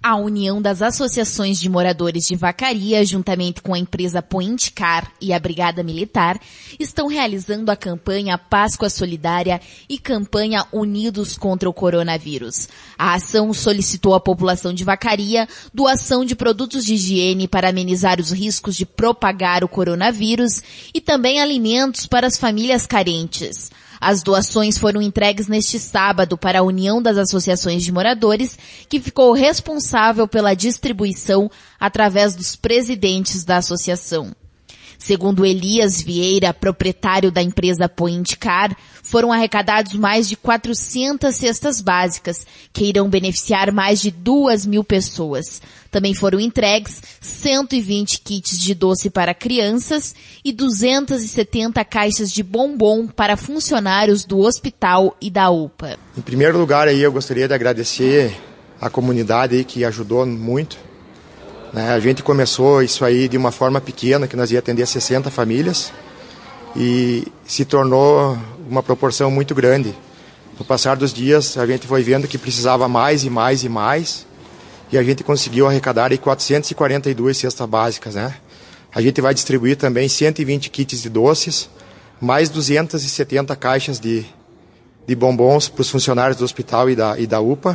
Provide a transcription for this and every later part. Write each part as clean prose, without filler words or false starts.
A União das Associações de Moradores de Vacaria, juntamente com a empresa Point Car e a Brigada Militar, estão realizando a campanha Páscoa Solidária e campanha Unidos contra o Coronavírus. A ação solicitou à população de Vacaria doação de produtos de higiene para amenizar os riscos de propagar o coronavírus e também alimentos para as famílias carentes. As doações foram entregues neste sábado para a União das Associações de Moradores, que ficou responsável pela distribuição através dos presidentes da associação. Segundo Elias Vieira, proprietário da empresa Point Car, foram arrecadados mais de 400 cestas básicas, que irão beneficiar mais de 2.000 pessoas. Também foram entregues 120 kits de doce para crianças e 270 caixas de bombom para funcionários do hospital e da UPA. Em primeiro lugar, aí, eu gostaria de agradecer a comunidade aí, que ajudou muito. A gente começou isso aí de uma forma pequena, que nós ia atender 60 famílias, e se tornou uma proporção muito grande. No passar dos dias, a gente foi vendo que precisava mais e mais e mais, e a gente conseguiu arrecadar aí 442 cestas básicas, né? A gente vai distribuir também 120 kits de doces, mais 270 caixas de bombons para os funcionários do hospital e da UPA,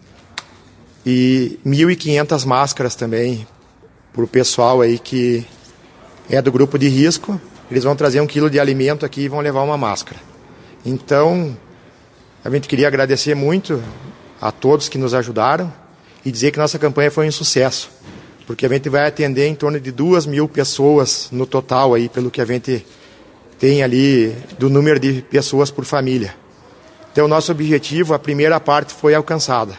e 1.500 máscaras também para o pessoal aí que é do grupo de risco. Eles vão trazer 1 quilo de alimento aqui e vão levar uma máscara. Então, a gente queria agradecer muito a todos que nos ajudaram e dizer que nossa campanha foi um sucesso, porque a gente vai atender em torno de 2.000 pessoas no total, aí, pelo que a gente tem ali do número de pessoas por família. Então, o nosso objetivo, a primeira parte foi alcançada.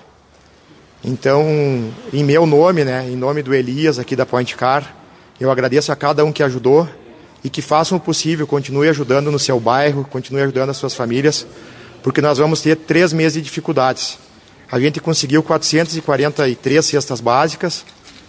Então, em meu nome, em nome do Elias aqui da Point Car, eu agradeço a cada um que ajudou e que façam o possível, continue ajudando no seu bairro, continue ajudando as suas famílias, porque nós vamos ter 3 meses de dificuldades. A gente conseguiu 443 cestas básicas,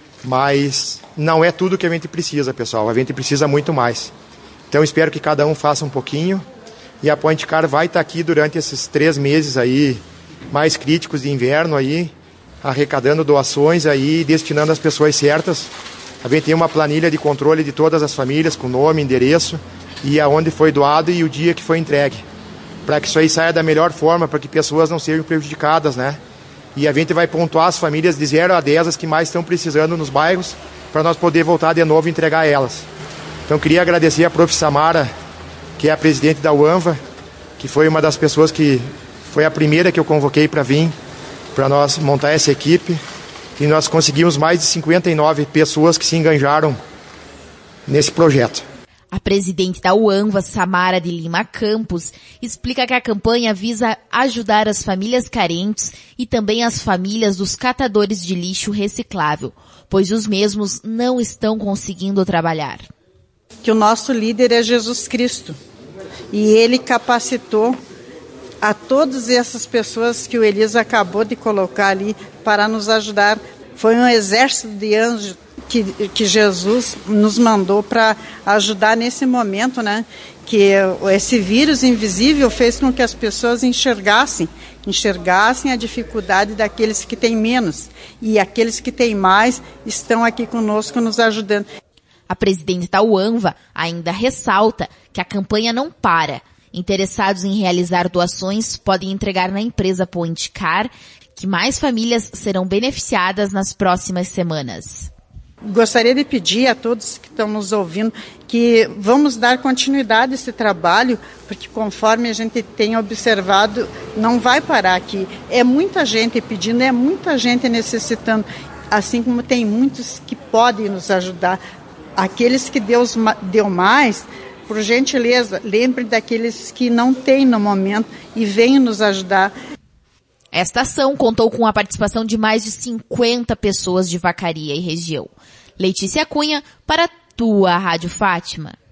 mas não é tudo que a gente precisa, pessoal. A gente precisa muito mais. Então, espero que cada um faça um pouquinho, e a Point Car vai estar aqui durante esses 3 meses aí, mais críticos de inverno aí, arrecadando doações aí, destinando às pessoas certas. A gente tem uma planilha de controle de todas as famílias, com nome, endereço, e aonde foi doado e o dia que foi entregue. Para que isso aí saia da melhor forma, para que pessoas não sejam prejudicadas, né? E a gente vai pontuar as famílias de 0 a 10, as que mais estão precisando nos bairros, para nós poder voltar de novo e entregar elas. Então, queria agradecer a Prof. Samara, que é a presidente da UANVA, que foi uma das pessoas que foi a primeira que eu convoquei para vir, para nós montar essa equipe, e nós conseguimos mais de 59 pessoas que se engajaram nesse projeto. A presidente da UANVA, Samara de Lima Campos, explica que a campanha visa ajudar as famílias carentes e também as famílias dos catadores de lixo reciclável, pois os mesmos não estão conseguindo trabalhar. Que o nosso líder é Jesus Cristo, e ele capacitou a todas essas pessoas que o Elias acabou de colocar ali para nos ajudar. Foi um exército de anjos que Jesus nos mandou para ajudar nesse momento, né? Que esse vírus invisível fez com que as pessoas enxergassem a dificuldade daqueles que têm menos. E aqueles que têm mais estão aqui conosco nos ajudando. A presidente da UANVA ainda ressalta que a campanha não para. Interessados em realizar doações podem entregar na empresa Point Car, que mais famílias serão beneficiadas nas próximas semanas. Gostaria de pedir a todos que estão nos ouvindo que vamos dar continuidade a esse trabalho, porque conforme a gente tem observado, não vai parar aqui. É muita gente pedindo, é muita gente necessitando, assim como tem muitos que podem nos ajudar. Aqueles que Deus deu mais, por gentileza, lembre daqueles que não têm no momento e venham nos ajudar. Esta ação contou com a participação de mais de 50 pessoas de Vacaria e região. Letícia Cunha, para a tua Rádio Fátima.